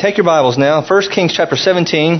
take your Bibles now. 1 Kings chapter 17.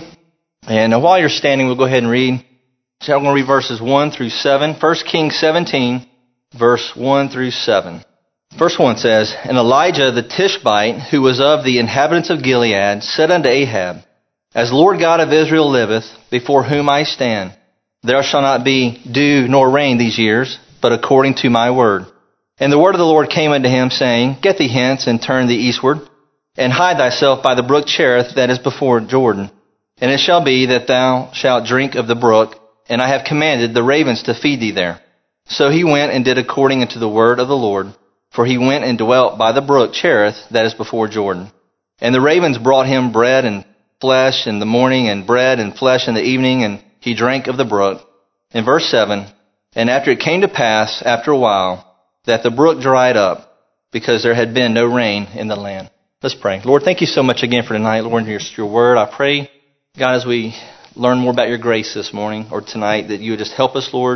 And while you're standing, we'll go ahead and read. So I'm going to read verses 1 through 7. 1 Kings 17, verse 1 through 7. Verse 1 says, And Elijah the Tishbite, who was of the inhabitants of Gilead, said unto Ahab, As the Lord God of Israel liveth, before whom I stand, there shall not be dew nor rain these years, but according to my word. And the word of the Lord came unto him, saying, Get thee hence, and turn thee eastward, and hide thyself by the brook Cherith that is before Jordan. And it shall be that thou shalt drink of the brook, and I have commanded the ravens to feed thee there. So he went and did according unto the word of the Lord, for he went and dwelt by the brook Cherith that is before Jordan. And the ravens brought him bread and flesh in the morning, and bread and flesh in the evening, and he drank of the brook. In verse 7, And after it came to pass, after a while, that the brook dried up, because there had been no rain in the land. Let's pray. Lord, thank you so much again for tonight. Lord, here's your word. I pray, God, as we learn more about your grace this morning or tonight, that you would just help us, Lord,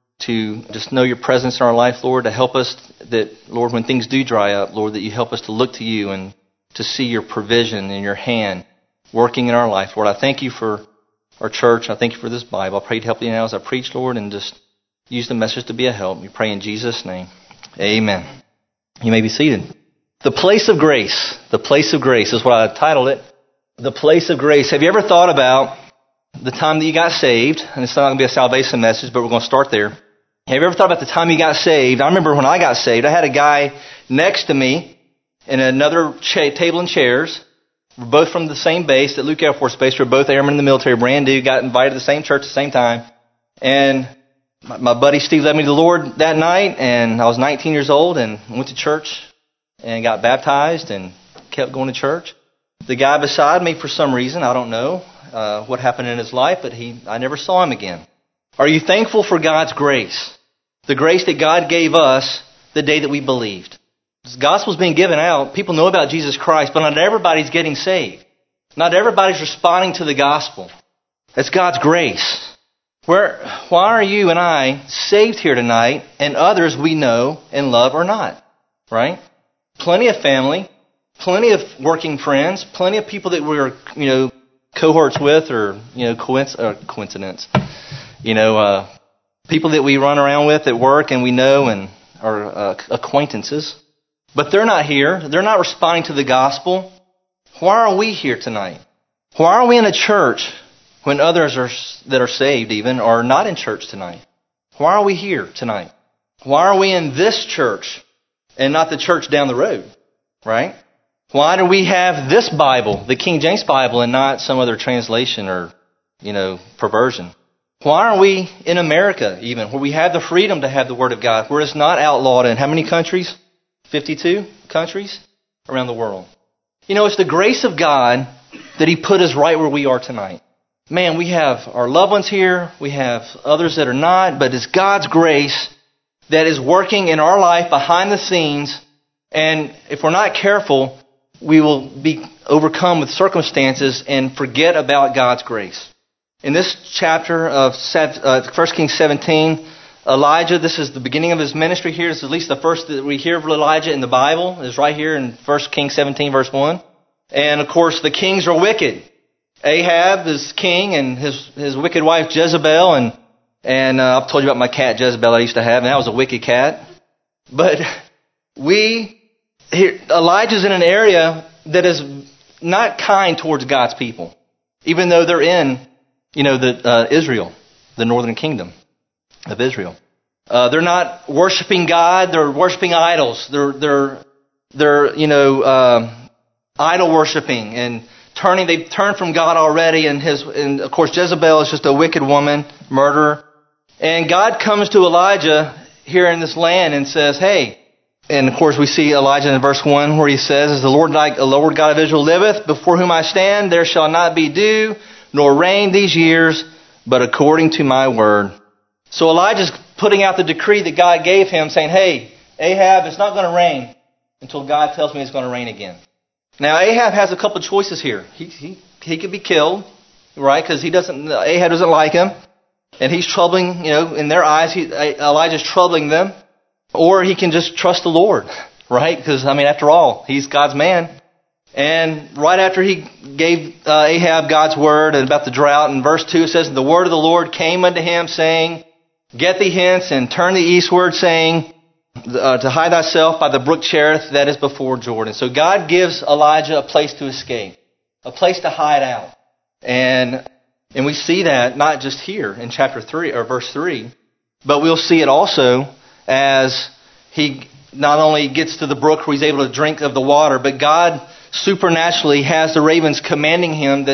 to just know your presence in our life, Lord, to help us that, Lord, when things do dry up, Lord, that you help us to look to you and to see your provision and your hand working in our life. Lord, I thank you for our church. I thank you for this Bible. I pray to help you now as I preach, Lord, and just use the message to be a help. We pray in Jesus' name. Amen. You may be seated. The place of grace. The place of grace is what I titled it. The place of grace. Have you ever thought about the time that you got saved? And it's not going to be a salvation message, but we're going to start there. Have you ever thought about the time you got saved? I remember when I got saved, I had a guy next to me in another table and chairs. We're both from the same base, at Luke Air Force Base. We're both airmen in the military, brand new, got invited to the same church at the same time. And my buddy Steve led me to the Lord that night, and I was 19 years old and went to church and got baptized and kept going to church. The guy beside me, for some reason, I don't know what happened in his life, but I never saw him again. Are you thankful for God's grace? The grace that God gave us the day that we believed. The gospel's being given out. People know about Jesus Christ, but not everybody's getting saved. Not everybody's responding to the gospel. That's God's grace. Why are you and I saved here tonight, and others we know and love are not? Right? Plenty of family, plenty of working friends, plenty of people that we're, cohorts with or, coincidence. People that we run around with at work and we know and are acquaintances. But they're not here. They're not responding to the gospel. Why are we here tonight? Why are we in a church when others that are saved even are not in church tonight? Why are we here tonight? Why are we in this church and not the church down the road? Right? Why do we have this Bible, the King James Bible, and not some other translation or, perversion? Why are we in America even, where we have the freedom to have the Word of God, where it's not outlawed in how many countries? 52 countries around the world. It's the grace of God that He put us right where we are tonight. Man, we have our loved ones here. We have others that are not. But it's God's grace that is working in our life behind the scenes. And if we're not careful, we will be overcome with circumstances and forget about God's grace. In this chapter of 1 Kings 17, Elijah, this is the beginning of his ministry here. It's at least the first that we hear of Elijah in the Bible. It's right here in 1 Kings 17, verse 1. And, of course, the kings are wicked. Ahab is king and his wicked wife Jezebel. And I've told you about my cat Jezebel I used to have, and that was a wicked cat. But Elijah's in an area that is not kind towards God's people, even though they're in, Israel, the northern kingdom of Israel. They're not worshiping God; they're worshiping idols. They're idol worshiping and they've turned from God already. And of course Jezebel is just a wicked woman, murderer. And God comes to Elijah here in this land and says, "Hey." And of course we see Elijah in verse 1 where he says, As the Lord God of Israel liveth, before whom I stand, there shall not be dew nor rain these years, but according to my word. So Elijah's putting out the decree that God gave him, saying, Hey, Ahab, it's not going to rain until God tells me it's going to rain again. Now Ahab has a couple of choices here. He could be killed, right? Because Ahab doesn't like him. And he's troubling, in their eyes, Elijah's troubling them. Or he can just trust the Lord, right? Because, after all, he's God's man. And right after he gave Ahab God's word about the drought, in verse 2 it says, the word of the Lord came unto him, saying, get thee hence, and turn thee eastward, saying, to hide thyself by the brook Cherith that is before Jordan. So God gives Elijah a place to escape, a place to hide out. And we see that not just here in chapter 3 or verse 3, but we'll see it also as he not only gets to the brook where he's able to drink of the water, but God supernaturally has the ravens commanding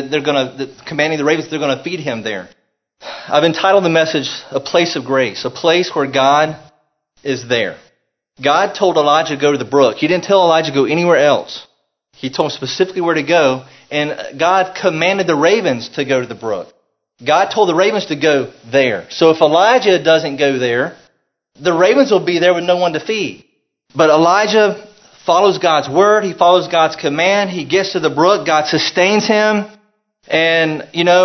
the ravens they're going to feed him there. I've entitled the message, A Place of Grace, a place where God is there. God told Elijah to go to the brook. He didn't tell Elijah to go anywhere else. He told him specifically where to go, and God commanded the ravens to go to the brook. God told the ravens to go there. So if Elijah doesn't go there, the ravens will be there with no one to feed. But Elijah follows God's word. He follows God's command. He gets to the brook. God sustains him. And,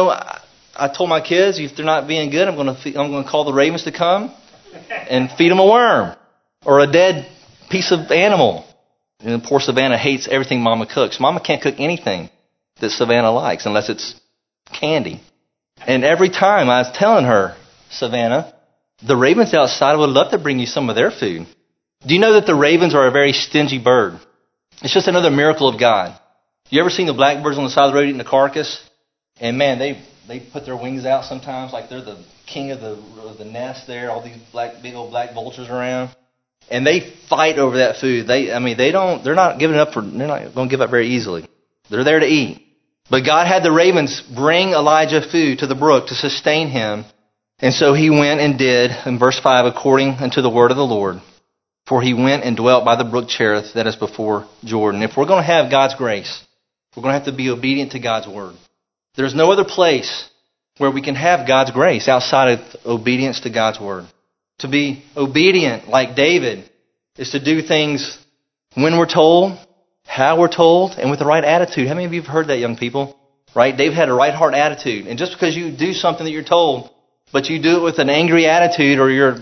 I told my kids, if they're not being good, I'm going to call the ravens to come and feed them a worm or a dead piece of animal. And poor Savannah hates everything Mama cooks. Mama can't cook anything that Savannah likes unless it's candy. And every time I was telling her, Savannah, the ravens outside would love to bring you some of their food. Do you know that the ravens are a very stingy bird? It's just another miracle of God. You ever seen the blackbirds on the side of the road eating the carcass? And man, they put their wings out sometimes like they're the king of the nest there, all these big old black vultures around. And they fight over that food. They're not going to give up very easily. They're there to eat. But God had the ravens bring Elijah food to the brook to sustain him. And so he went and did, in verse 5, according unto the word of the Lord. For he went and dwelt by the brook Cherith that is before Jordan. If we're going to have God's grace, we're going to have to be obedient to God's word. There's no other place where we can have God's grace outside of obedience to God's word. To be obedient like David is to do things when we're told, how we're told, and with the right attitude. How many of you have heard that, young people? Right? David had a right heart attitude. And just because you do something that you're told, but you do it with an angry attitude, or you're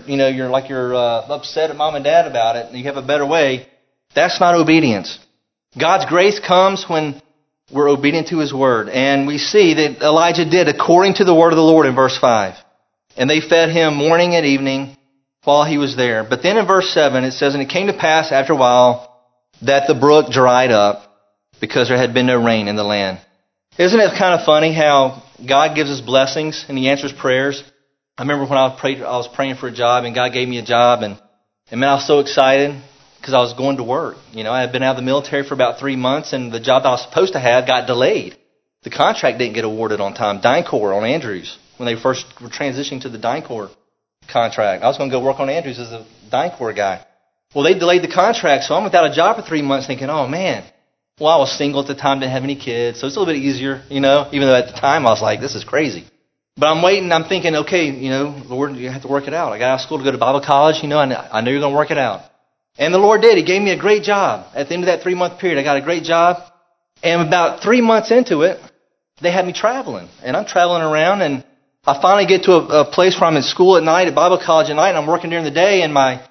upset at mom and dad about it, and you have a better way, that's not obedience. God's grace comes when we're obedient to his word. And we see that Elijah did according to the word of the Lord in verse 5. And they fed him morning and evening while he was there. But then in verse 7 it says, and it came to pass after a while that the brook dried up because there had been no rain in the land. Isn't it kind of funny how God gives us blessings and he answers prayers? I remember when I was praying for a job and God gave me a job, and man, I was so excited because I was going to work. I had been out of the military for about 3 months, and the job that I was supposed to have got delayed. The contract didn't get awarded on time. DynCorp on Andrews, when they first were transitioning to the DynCorp contract. I was going to go work on Andrews as a DynCorp guy. Well, they delayed the contract, so I'm without a job for 3 months thinking, oh man. Well, I was single at the time, didn't have any kids, so it's a little bit easier, even though at the time I was like, this is crazy. But I'm waiting, I'm thinking, okay, Lord, you have to work it out. I got out of school to go to Bible college, I know you're going to work it out. And the Lord did. He gave me a great job. At the end of that 3-month period, I got a great job. And about 3 months into it, they had me traveling. And I'm traveling around, and I finally get to a place where I'm in school at night, at Bible college at night, and I'm working during the day, and my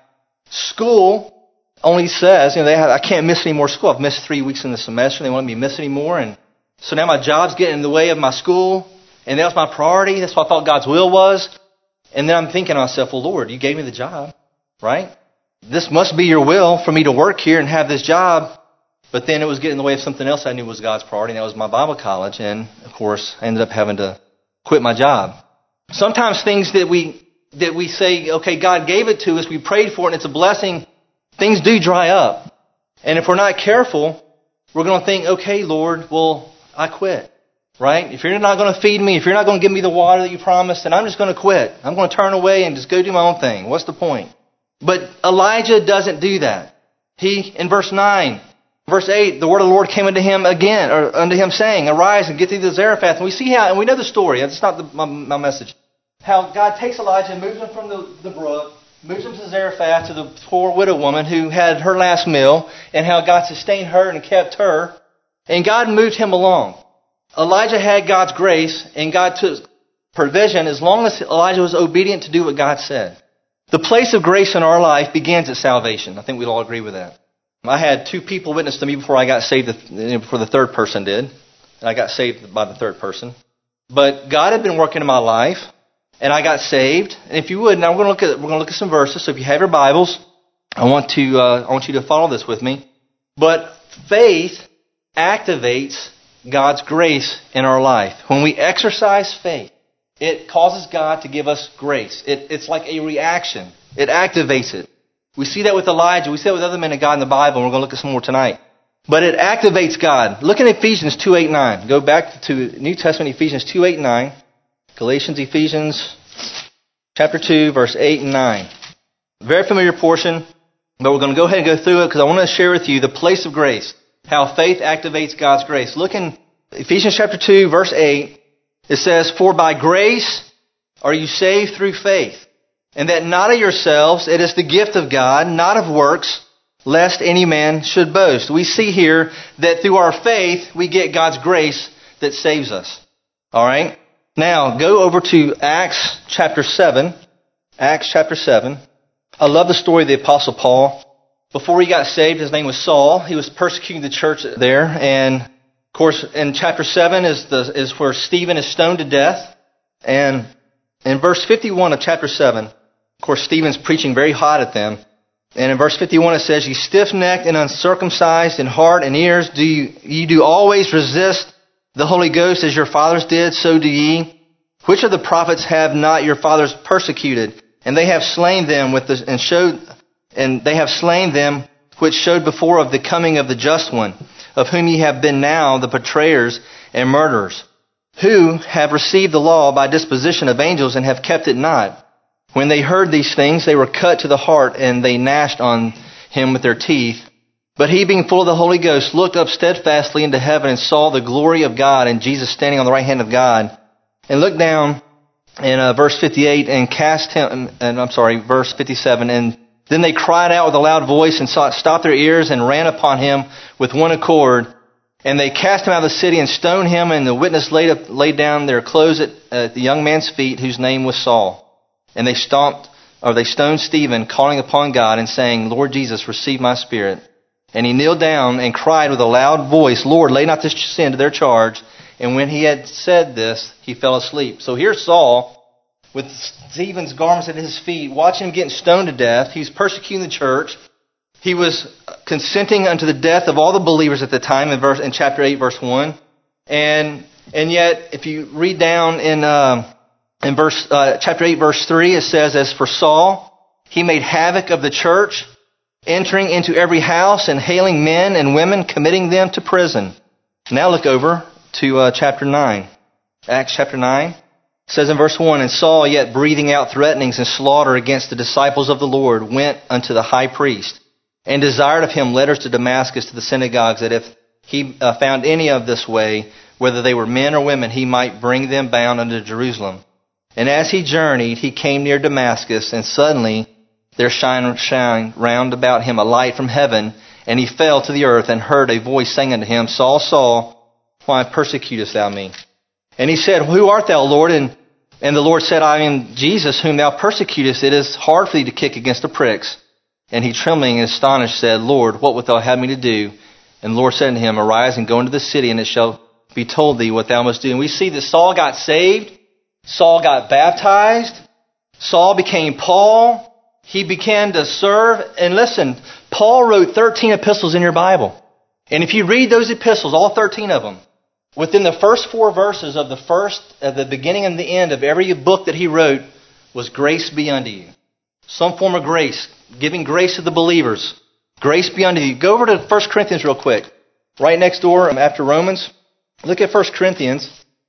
school only says, I can't miss any more school. I've missed 3 weeks in the semester, and they want me to miss any more. And so now my job's getting in the way of my school. And that was my priority. That's what I thought God's will was. And then I'm thinking to myself, well, Lord, you gave me the job, right? This must be your will for me to work here and have this job. But then it was getting in the way of something else I knew was God's priority, and that was my Bible college. And, of course, I ended up having to quit my job. Sometimes things that we say, okay, God gave it to us, we prayed for it, and it's a blessing, things do dry up. And if we're not careful, we're going to think, okay, Lord, well, I quit. Right? If you're not going to feed me, if you're not going to give me the water that you promised, then I'm just going to quit. I'm going to turn away and just go do my own thing. What's the point? But Elijah doesn't do that. In verse 9, verse 8, the word of the Lord came unto him again, or unto him saying, arise and get thee to Zarephath. And we see how, and we know the story. That's not my message. How God takes Elijah and moves him from the brook, moves him to Zarephath, to the poor widow woman who had her last meal, and how God sustained her and kept her. And God moved him along. Elijah had God's grace, and God took provision as long as Elijah was obedient to do what God said. The place of grace in our life begins at salvation. I think we'd all agree with that. I had 2 people witness to me before I got saved, before the third person did. And I got saved by the third person. But God had been working in my life, and I got saved. And if you would, now we're going to look at some verses. So if you have your Bibles, I want you to follow this with me. But faith activates God's grace in our life. When we exercise faith, it causes God to give us grace. It's like a reaction. It activates it. We see that with Elijah. We see that with other men of God in the Bible, and we're going to look at some more tonight. But it activates God. Look at Ephesians 2:8-9. Go back to New Testament, Ephesians 2:8-9. Galatians, Ephesians chapter 2, verse 8 and 9. Very familiar portion, but we're going to go ahead and go through it because I want to share with you the place of grace, how faith activates God's grace. Look in Ephesians chapter 2, verse 8. It says, "For by grace are you saved through faith, and that not of yourselves, it is the gift of God, not of works, lest any man should boast." We see here that through our faith, we get God's grace that saves us. All right? Now, go over to Acts chapter 7. Acts chapter 7. I love the story of the Apostle Paul. Before he got saved, his name was Saul. He was persecuting the church there. And, of course, in chapter 7 is where Stephen is stoned to death. And in verse 51 of chapter 7, of course, Stephen's preaching very hot at them. And in verse 51 it says, "You stiff-necked and uncircumcised in heart and ears, do you do always resist the Holy Ghost as your fathers did, so do ye? Which of the prophets have not your fathers persecuted? And they have slain them which showed before of the coming of the just one, of whom ye have been now the betrayers and murderers, who have received the law by disposition of angels and have kept it not. When they heard these things, they were cut to the heart, and they gnashed on him with their teeth. But he, being full of the Holy Ghost, looked up steadfastly into heaven and saw the glory of God and Jesus standing on the right hand of God. And looked down in verse 58 and verse 57. And then they cried out with a loud voice and stopped their ears and ran upon him with one accord. And they cast him out of the city and stoned him. And the witness laid down their clothes at the young man's feet, whose name was Saul. And they stoned Stephen, calling upon God and saying, "Lord Jesus, receive my spirit." And he kneeled down and cried with a loud voice, "Lord, lay not this sin to their charge." And when he had said this, he fell asleep. So here's Saul with Stephen's garments at his feet, watching him getting stoned to death. He was persecuting the church. He was consenting unto the death of all the believers at the time in chapter 8, verse 1. And yet, if you read down in chapter 8, verse 3, it says, "As for Saul, he made havoc of the church, entering into every house and hailing men and women, committing them to prison." Now look over to chapter 9. Acts chapter 9 says in verse 1, "And Saul, yet breathing out threatenings and slaughter against the disciples of the Lord, went unto the high priest, and desired of him letters to Damascus to the synagogues, that if he found any of this way, whether they were men or women, he might bring them bound unto Jerusalem. And as he journeyed, he came near Damascus, and suddenly there shined round about him a light from heaven, and he fell to the earth, and heard a voice saying unto him, Saul, Saul, why persecutest thou me? And he said, Who art thou, Lord? And the Lord said, I am Jesus, whom thou persecutest. It is hard for thee to kick against the pricks. And he, trembling and astonished, said, Lord, what wilt thou have me to do? And the Lord said unto him, Arise and go into the city, and it shall be told thee what thou must do. And we see that Saul got saved. Saul got baptized. Saul became Paul. He began to serve. And listen, Paul wrote 13 epistles in your Bible. And if you read those epistles, all 13 of them, within the first 4 verses of the beginning and the end of every book that he wrote was grace be unto you. Some form of grace, giving grace to the believers. Grace be unto you. Go over to 1 Corinthians real quick. Right next door after Romans. Look at 1 Corinthians.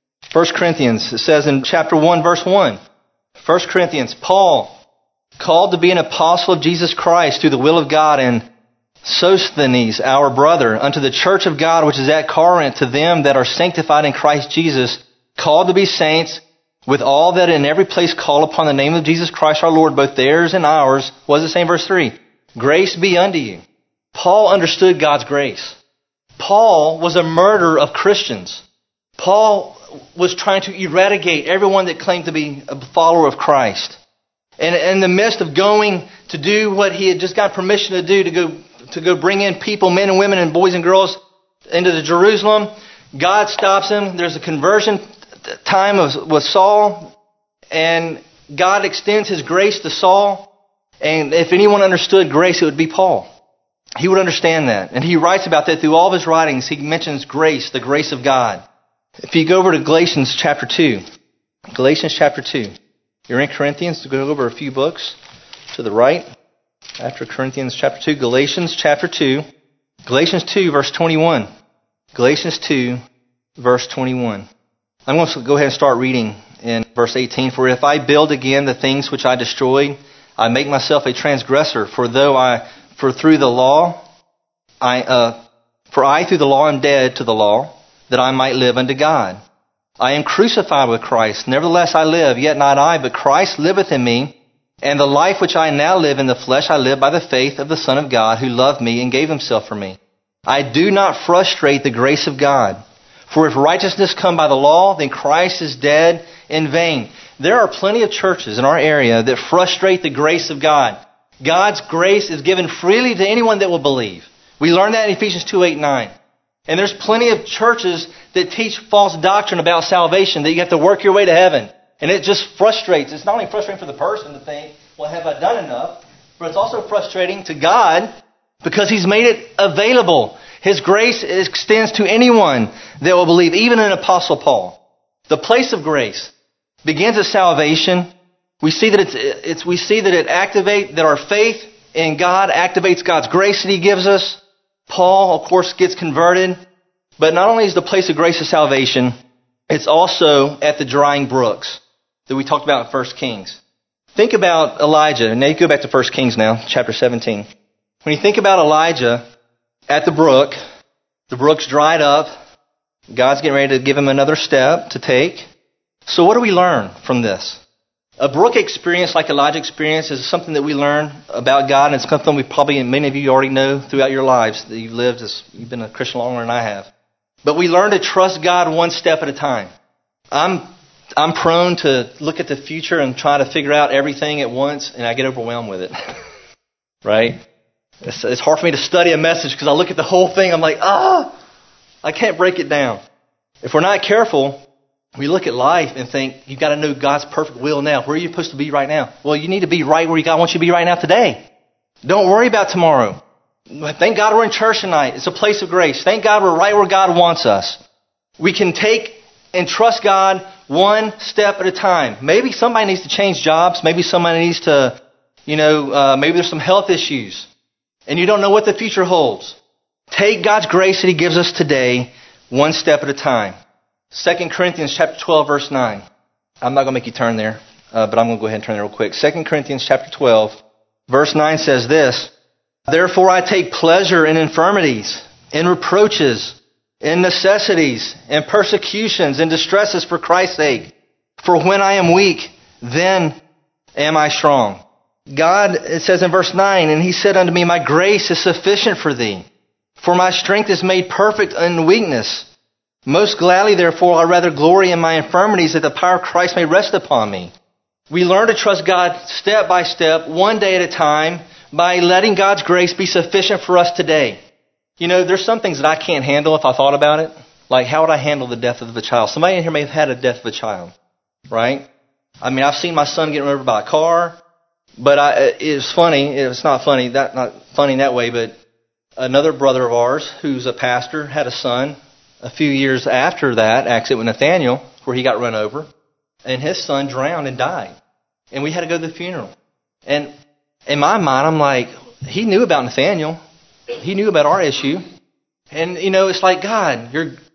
1 Corinthians, it says in chapter 1, verse 1. 1 Corinthians, Paul, called to be an apostle of Jesus Christ through the will of God, and Sosthenes, our brother, unto the church of God which is at Corinth, to them that are sanctified in Christ Jesus, called to be saints, with all that in every place call upon the name of Jesus Christ our Lord, both theirs and ours. What does it say in verse 3? Grace be unto you. Paul understood God's grace. Paul was a murderer of Christians. Paul was trying to eradicate everyone that claimed to be a follower of Christ. And in the midst of going to do what he had just got permission to do, to go to go bring in people, men and women and boys and girls into the Jerusalem. God stops him. There's a conversion time with Saul, and God extends His grace to Saul. And if anyone understood grace, it would be Paul. He would understand that. And he writes about that through all of his writings. He mentions grace, the grace of God. If you go over to Galatians chapter 2. Galatians chapter 2. You're in Corinthians, go over a few books to the right. After Corinthians chapter 2, Galatians chapter 2. Galatians 2 verse 21. Galatians 2 verse 21. I'm going to go ahead and start reading in verse 18. For if I build again the things which I destroyed, I make myself a transgressor. For through the law, I through the law am dead to the law, that I might live unto God. I am crucified with Christ. Nevertheless I live, yet not I, but Christ liveth in me. And the life which I now live in the flesh, I live by the faith of the Son of God, who loved me and gave Himself for me. I do not frustrate the grace of God. For if righteousness come by the law, then Christ is dead in vain. There are plenty of churches in our area that frustrate the grace of God. God's grace is given freely to anyone that will believe. We learn that in Ephesians 2:8-9. And there's plenty of churches that teach false doctrine about salvation, that you have to work your way to heaven. And it just frustrates. It's not only frustrating for the person to think, well, have I done enough? But it's also frustrating to God because He's made it available. His grace extends to anyone that will believe, even an Apostle Paul. The place of grace begins at salvation. We see that that our faith in God activates God's grace that He gives us. Paul, of course, gets converted. But not only is the place of grace of salvation, it's also at the drying brooks that we talked about in 1 Kings. Think about Elijah. Now you go back to 1 Kings now, chapter 17. When you think about Elijah at the brook's dried up. God's getting ready to give him another step to take. So what do we learn from this? A brook experience like Elijah experienced is something that we learn about God, and it's something many of you already know throughout your lives that you've been a Christian longer than I have. But we learn to trust God one step at a time. I'm prone to look at the future and try to figure out everything at once, and I get overwhelmed with it. Right? It's hard for me to study a message because I look at the whole thing, I'm like, I can't break it down. If we're not careful, we look at life and think, you've got to know God's perfect will now. Where are you supposed to be right now? Well, you need to be right where God wants you to be right now today. Don't worry about tomorrow. Thank God we're in church tonight. It's a place of grace. Thank God we're right where God wants us. We can take and trust God one step at a time. Maybe somebody needs to change jobs. Maybe somebody needs to, maybe there's some health issues. And you don't know what the future holds. Take God's grace that He gives us today one step at a time. 2 Corinthians chapter 12, verse 9. I'm not going to make you turn there, but I'm going to go ahead and turn there real quick. 2 Corinthians chapter 12, verse 9 says this, Therefore I take pleasure in infirmities, in reproaches, in necessities, in persecutions, in distresses for Christ's sake. For when I am weak, then am I strong. God, it says in verse 9, And He said unto me, My grace is sufficient for thee, for my strength is made perfect in weakness. Most gladly, therefore, I rather glory in my infirmities, that the power of Christ may rest upon me. We learn to trust God step by step, one day at a time, by letting God's grace be sufficient for us today. There's some things that I can't handle if I thought about it. Like, how would I handle the death of a child? Somebody in here may have had a death of a child, right? I've seen my son get run over by a car, but it's funny. It's not funny, not funny in that way, but another brother of ours who's a pastor had a son a few years after that accident with Nathaniel where he got run over, and his son drowned and died. And we had to go to the funeral. And in my mind, I'm like, he knew about Nathaniel. He knew about our issue. And, it's like, God,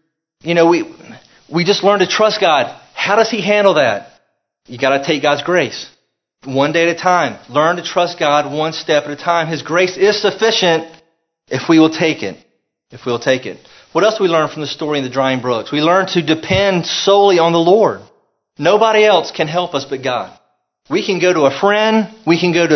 we just learned to trust God. How does He handle that? You got to take God's grace one day at a time. Learn to trust God one step at a time. His grace is sufficient if we will take it. If we'll take it. What else do we learn from the story in the drying brooks? We learn to depend solely on the Lord. Nobody else can help us but God. We can go to a friend. We can go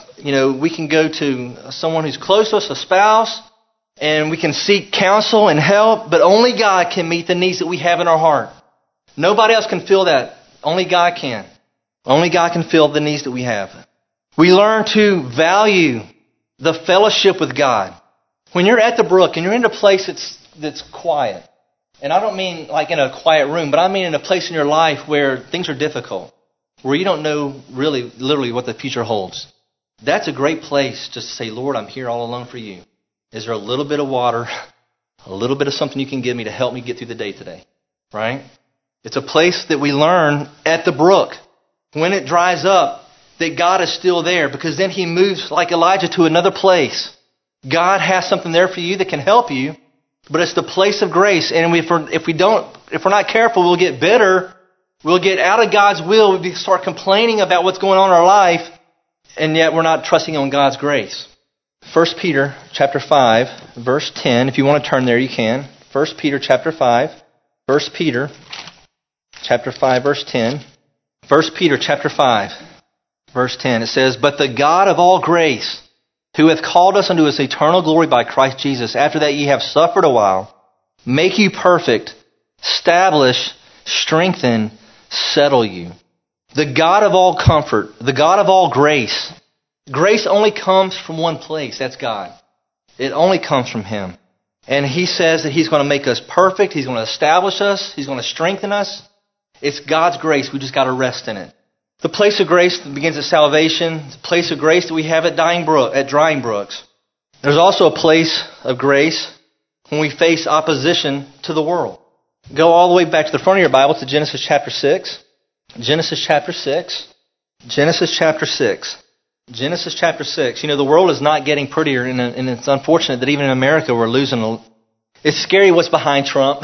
to someone who's close to us, a spouse, and we can seek counsel and help. But only God can meet the needs that we have in our heart. Nobody else can fill that. Only God can. Only God can fill the needs that we have. We learn to value the fellowship with God. When you're at the brook and you're in a place that's quiet, and I don't mean like in a quiet room, but I mean in a place in your life where things are difficult, where you don't know really, literally what the future holds. That's a great place just to say, Lord, I'm here all alone for you. Is there a little bit of water, a little bit of something you can give me to help me get through the day today? Right? It's a place that we learn at the brook. When it dries up, that God is still there, because then He moves like Elijah to another place. God has something there for you that can help you, but it's the place of grace. And if we're not careful, we'll get bitter. We'll get out of God's will. We'll start complaining about what's going on in our life, and yet we're not trusting on God's grace. 1 Peter chapter 5, verse 10. If you want to turn there, you can. 1 Peter chapter 5. 1 Peter chapter 5, verse 10. 1 Peter chapter 5, verse 10. It says, "But the God of all grace, who hath called us unto His eternal glory by Christ Jesus, after that ye have suffered a while, make you perfect, establish, strengthen, settle you." The God of all comfort, the God of all grace. Grace only comes from one place. That's God. It only comes from Him. And He says that He's going to make us perfect. He's going to establish us. He's going to strengthen us. It's God's grace. We just got to rest in it. The place of grace that begins at salvation. The place of grace that we have at drying brooks. There's also a place of grace when we face opposition to the world. Go all the way back to the front of your Bible to Genesis chapter 6. Genesis chapter 6. Genesis chapter 6. Genesis chapter 6. You know, the world is not getting prettier, and it's unfortunate that even in America we're losing. It's scary what's behind Trump.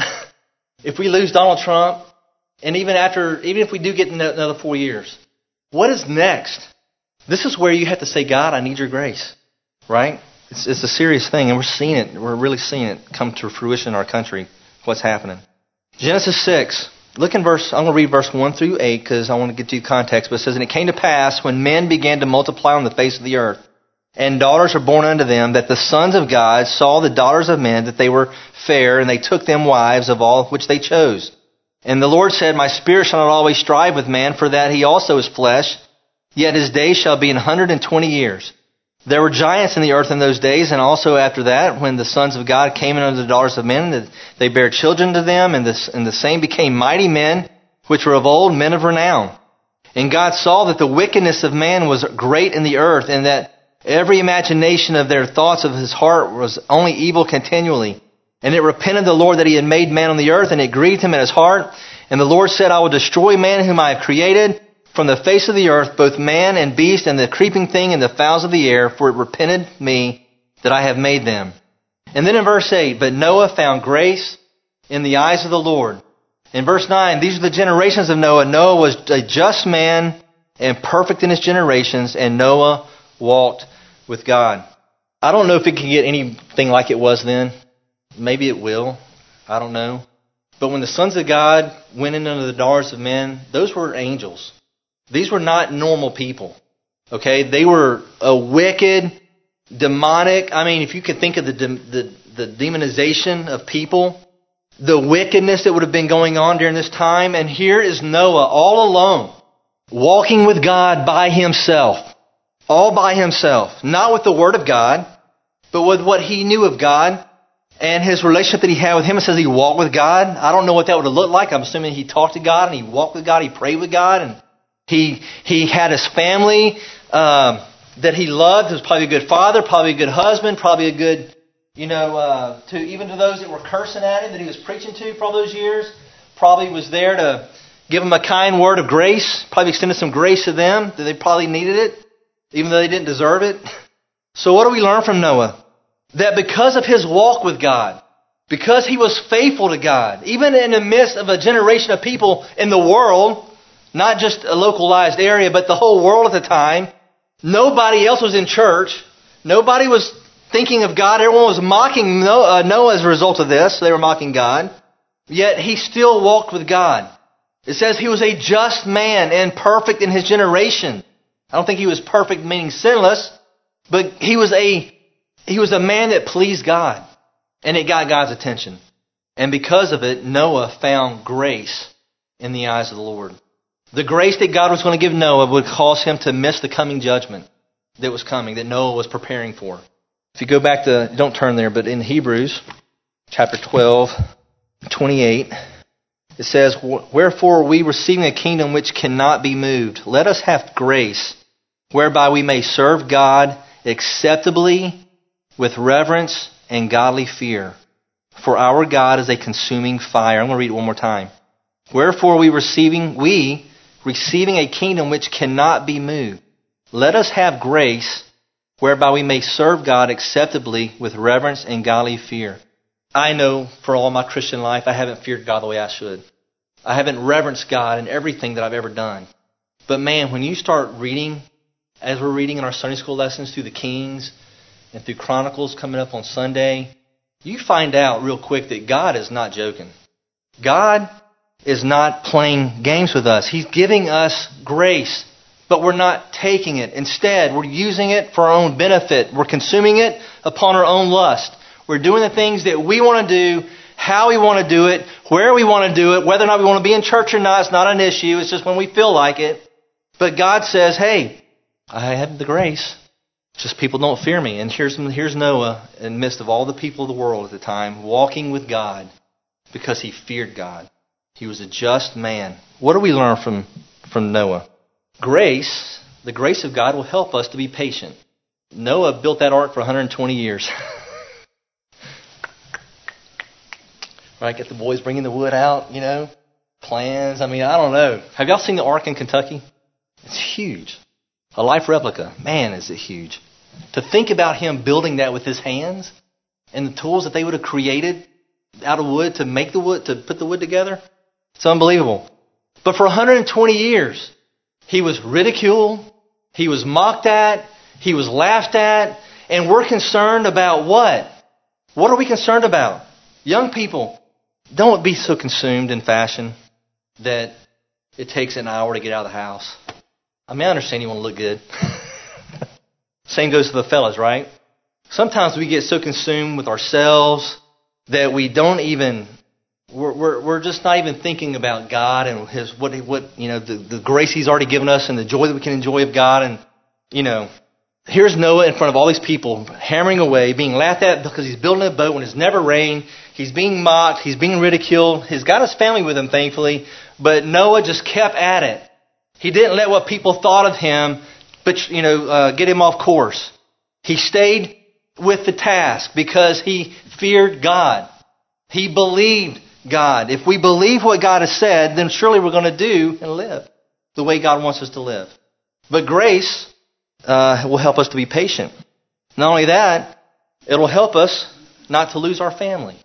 If we lose Donald Trump, and even if we do get another 4 years, what is next? This is where you have to say, God, I need your grace. Right? It's a serious thing, and we're seeing it. We're really seeing it come to fruition in our country, what's happening. Genesis 6. Look in I'm going to read verse 1 through 8 because I want to get you context. But it says, "And it came to pass, when men began to multiply on the face of the earth, and daughters were born unto them, that the sons of God saw the daughters of men, that they were fair, and they took them wives of all which they chose. And the Lord said, My spirit shall not always strive with man, for that he also is flesh, yet his days shall be 120 years. There were giants in the earth in those days, and also after that, when the sons of God came in unto the daughters of men, that they bare children to them, and the same became mighty men, which were of old, men of renown. And God saw that the wickedness of man was great in the earth, and that every imagination of their thoughts of his heart was only evil continually. And it repented the Lord that He had made man on the earth, and it grieved Him in His heart. And the Lord said, I will destroy man whom I have created from the face of the earth, both man and beast, and the creeping thing, and the fowls of the air, for it repented me that I have made them. And then in verse 8, but Noah found grace in the eyes of the Lord. In verse 9, these are the generations of Noah. Noah was a just man and perfect in his generations, and Noah walked with God. I don't know if it can get anything like it was then. Maybe it will. I don't know. But when the sons of God went into the daughters of men, those were angels. These were not normal people. Okay? They were a wicked, demonic. I mean, if you could think of the demonization of people, the wickedness that would have been going on during this time. And here is Noah all alone, walking with God by himself. All by himself. Not with the Word of God, but with what he knew of God and his relationship that he had with Him. It says he walked with God. I don't know what that would have looked like. I'm assuming he talked to God and he walked with God. He prayed with God, and he had his family that he loved. He was probably a good father, probably a good husband, probably a good, even to those that were cursing at him that he was preaching to for all those years. Probably was there to give them a kind word of grace. Probably extended some grace to them that they probably needed it, even though they didn't deserve it. So what do we learn from Noah? That because of his walk with God, because he was faithful to God, even in the midst of a generation of people in the world, not just a localized area, but the whole world at the time, nobody else was in church. Nobody was thinking of God. Everyone was mocking Noah as a result of this. They were mocking God. Yet he still walked with God. It says he was a just man and perfect in his generation. I don't think he was perfect meaning sinless, but he was a man that pleased God, and it got God's attention. And because of it, Noah found grace in the eyes of the Lord. The grace that God was going to give Noah would cause him to miss the coming judgment that was coming, that Noah was preparing for. If you go back to, don't turn there, but in Hebrews chapter 12, 28, it says, "Wherefore we receiving a kingdom which cannot be moved, let us have grace, whereby we may serve God acceptably with reverence and godly fear. For our God is a consuming fire." I'm going to read it one more time. "Wherefore we receiving a kingdom which cannot be moved, let us have grace, whereby we may serve God acceptably with reverence and godly fear." I know for all my Christian life, I haven't feared God the way I should. I haven't reverenced God in everything that I've ever done. But man, when you start reading, as we're reading in our Sunday school lessons through the Kings and through Chronicles coming up on Sunday, you find out real quick that God is not joking. God is not playing games with us. He's giving us grace, but we're not taking it. Instead, we're using it for our own benefit. We're consuming it upon our own lust. We're doing the things that we want to do, how we want to do it, where we want to do it, whether or not we want to be in church or not. It's not an issue. It's just when we feel like it. But God says, hey, I have the grace. Just people don't fear me. And here's Noah in the midst of all the people of the world at the time, walking with God because he feared God. He was a just man. What do we learn from Noah? Grace, the grace of God will help us to be patient. Noah built that ark for 120 years. Right, get the boys bringing the wood out, plans. I don't know. Have y'all seen the ark in Kentucky? It's huge. A life replica. Man, is it huge. To think about him building that with his hands and the tools that they would have created out of wood to make the wood, to put the wood together. It's unbelievable. But for 120 years, he was ridiculed. He was mocked at. He was laughed at. And we're concerned about what? What are we concerned about? Young people, don't be so consumed in fashion that it takes an hour to get out of the house. I understand you want to look good. Same goes to the fellas, right? Sometimes we get so consumed with ourselves that we don't even, we're just not even thinking about God and the grace He's already given us and the joy that we can enjoy of God. And, here's Noah in front of all these people, hammering away, being laughed at because he's building a boat when it's never rained. He's being mocked. He's being ridiculed. He's got his family with him, thankfully. But Noah just kept at it. He didn't let what people thought of him, get him off course. He stayed with the task because he feared God. He believed God. If we believe what God has said, then surely we're going to do and live the way God wants us to live. But grace will help us to be patient. Not only that, it'll help us not to lose our family.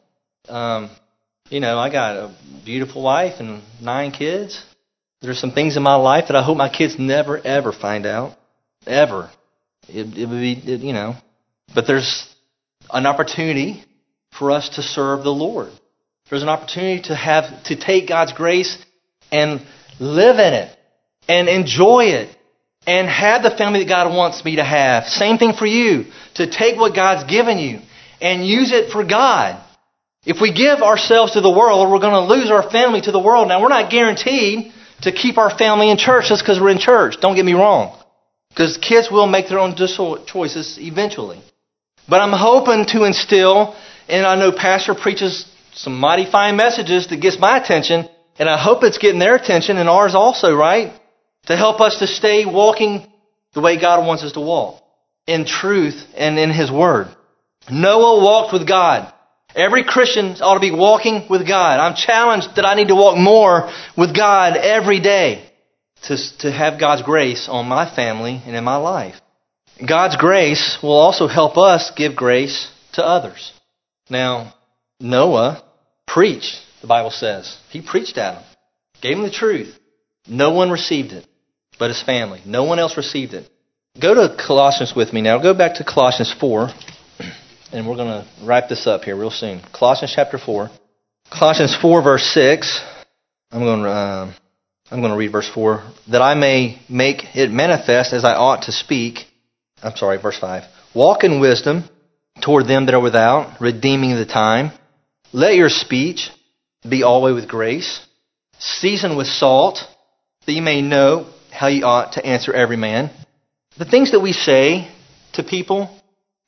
I got a beautiful wife and 9 kids. There's some things in my life that I hope my kids never, ever find out. Ever. It would be, But there's an opportunity for us to serve the Lord. There's an opportunity to take God's grace and live in it and enjoy it and have the family that God wants me to have. Same thing for you. To take what God's given you and use it for God. If we give ourselves to the world, we're going to lose our family to the world. Now, we're not guaranteed to keep our family in church just because we're in church. Don't get me wrong. Because kids will make their own choices eventually. But I'm hoping to instill, and I know Pastor preaches some mighty fine messages that gets my attention, and I hope it's getting their attention and ours also, right? To help us to stay walking the way God wants us to walk. In truth and in His Word. Noah walked with God. Every Christian ought to be walking with God. I'm challenged that I need to walk more with God every day to have God's grace on my family and in my life. God's grace will also help us give grace to others. Now, Noah preached, the Bible says. He preached at them. Gave them the truth. No one received it but his family. No one else received it. Go to Colossians with me now. Go back to Colossians 4. And we're going to wrap this up here real soon. Colossians chapter 4. Colossians 4 verse 6. I'm going to read verse 4. That I may make it manifest as I ought to speak. Verse 5. Walk in wisdom toward them that are without, redeeming the time. Let your speech be always with grace, seasoned with salt, that you may know how you ought to answer every man. The things that we say to people,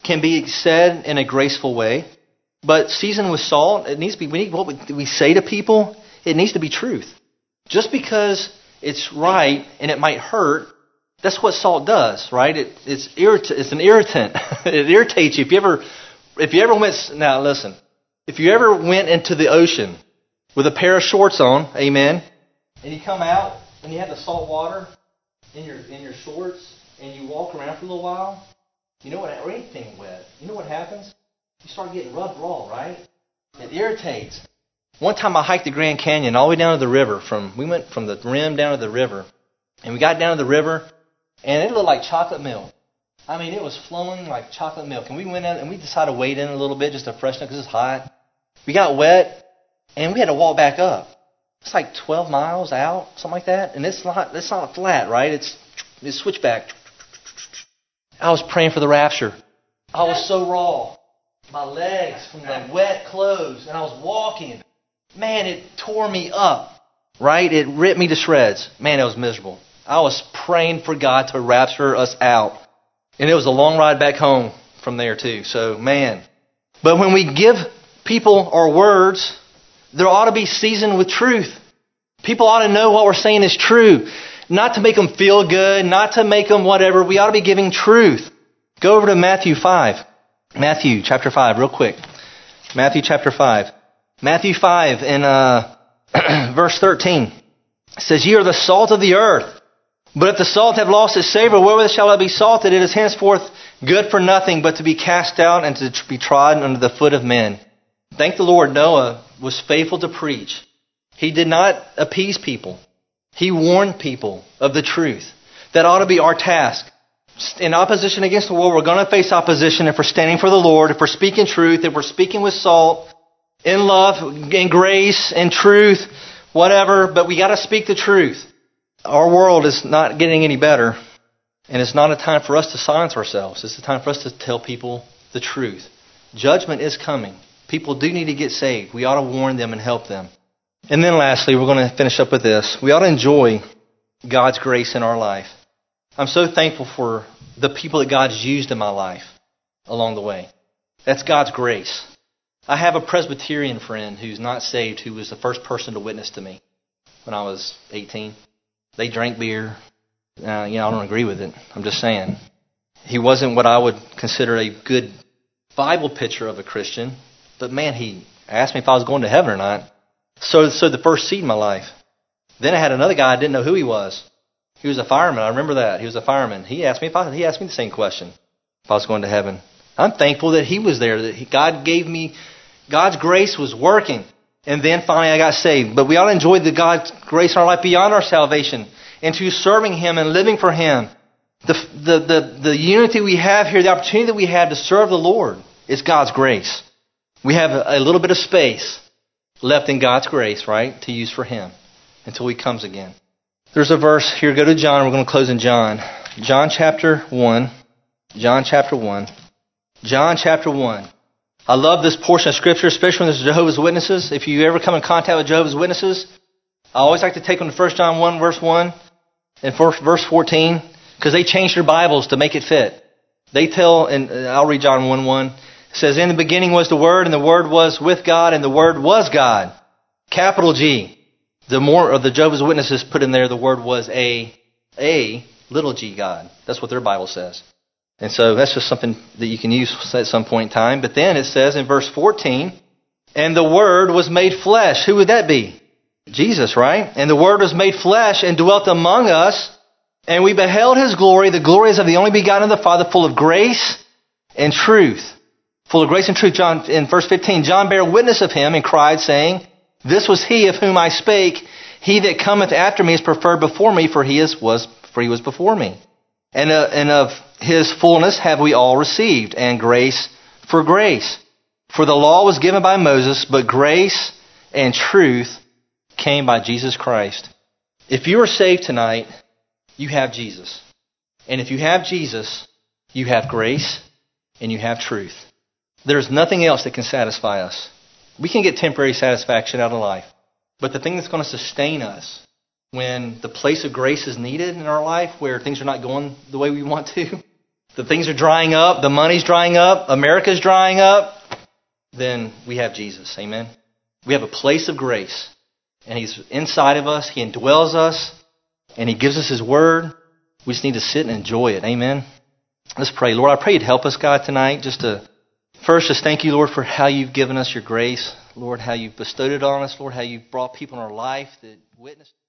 can be said in a graceful way, but seasoned with salt, it needs to be, what we say to people, it needs to be truth. Just because it's right and it might hurt, that's what salt does, right? It's an irritant. It irritates you. If you ever went, now listen, if you ever went into the ocean with a pair of shorts on, amen, and you come out and you have the salt water in your shorts and you walk around for a little while, you know what, or anything wet, you know what happens? You start getting rubbed raw, right? It irritates. One time I hiked the Grand Canyon all the way down to the river. We went from the rim down to the river. And we got down to the river, and it looked like chocolate milk. I mean, it was flowing like chocolate milk. And we went in and we decided to wade in a little bit just to freshen up because it's hot. We got wet, and we had to walk back up. It's like 12 miles out, something like that. And it's not flat, right? It's switchback. I was praying for the rapture. I was so raw. My legs from the wet clothes, and I was walking. Man, it tore me up, right? It ripped me to shreds. Man, it was miserable. I was praying for God to rapture us out. And it was a long ride back home from there too. So, man. But when we give people our words, there ought to be seasoned with truth. People ought to know what we're saying is true. Not to make them feel good, not to make them whatever. We ought to be giving truth. Go over to Matthew 5. Matthew chapter 5, real quick. Matthew chapter 5. Matthew 5 in verse 13. It says, "Ye are the salt of the earth. But if the salt have lost its savor, wherewith shall it be salted? It is henceforth good for nothing, but to be cast out and to be trodden under the foot of men." Thank the Lord, Noah was faithful to preach. He did not appease people. He warned people of the truth. That ought to be our task. In opposition against the world, we're going to face opposition if we're standing for the Lord, if we're speaking truth, if we're speaking with salt, in love, in grace, in truth, whatever, but we got to speak the truth. Our world is not getting any better, and it's not a time for us to silence ourselves. It's a time for us to tell people the truth. Judgment is coming. People do need to get saved. We ought to warn them and help them. And then lastly, we're going to finish up with this. We ought to enjoy God's grace in our life. I'm so thankful for the people that God's used in my life along the way. That's God's grace. I have a Presbyterian friend who's not saved who was the first person to witness to me when I was 18. They drank beer. I don't agree with it. I'm just saying. He wasn't what I would consider a good Bible picture of a Christian. But man, he asked me if I was going to heaven or not. So the first seed in my life. Then I had another guy I didn't know who he was. He was a fireman. I remember that. He was a fireman. He asked me the same question, if I was going to heaven. I'm thankful that he was there, that God gave me, God's grace was working. And then finally I got saved. But we ought to enjoy the God's grace in our life beyond our salvation, into serving Him and living for Him. The unity we have here, the opportunity that we have to serve the Lord is God's grace. We have a little bit of space left in God's grace, right, to use for Him until He comes again. There's a verse here. Go to John. We're going to close in John. John chapter 1. John chapter 1. John chapter 1. I love this portion of Scripture, especially when there's Jehovah's Witnesses. If you ever come in contact with Jehovah's Witnesses, I always like to take them to 1 John 1, verse 1 and verse 14, because they change their Bibles to make it fit. They tell, and I'll read John 1:1. It says, "In the beginning was the Word, and the Word was with God, and the Word was God." Capital G. The Jehovah's Witnesses put in there the word was a little g God. That's what their Bible says. And so that's just something that you can use at some point in time. But then it says in verse 14, "And the Word was made flesh." Who would that be? Jesus, right? "And the Word was made flesh and dwelt among us, and we beheld His glory, the glory is of the only begotten of the Father, full of grace and truth." Full of grace and truth. John, in verse 15, "John bare witness of Him and cried, saying, This was He of whom I spake. He that cometh after me is preferred before me, for he was before me. And of His fullness have we all received, and grace for grace. For the law was given by Moses, but grace and truth came by Jesus Christ." If you are saved tonight, you have Jesus. And if you have Jesus, you have grace and you have truth. There's nothing else that can satisfy us. We can get temporary satisfaction out of life. But the thing that's going to sustain us when the place of grace is needed in our life, where things are not going the way we want to, the things are drying up, the money's drying up, America's drying up, then we have Jesus. Amen. We have a place of grace. And He's inside of us. He indwells us. And He gives us His Word. We just need to sit and enjoy it. Amen. Let's pray. Lord, I pray You'd help us, God, tonight. Just thank You, Lord, for how You've given us Your grace. Lord, how You've bestowed it on us. Lord, how You've brought people in our life that witness.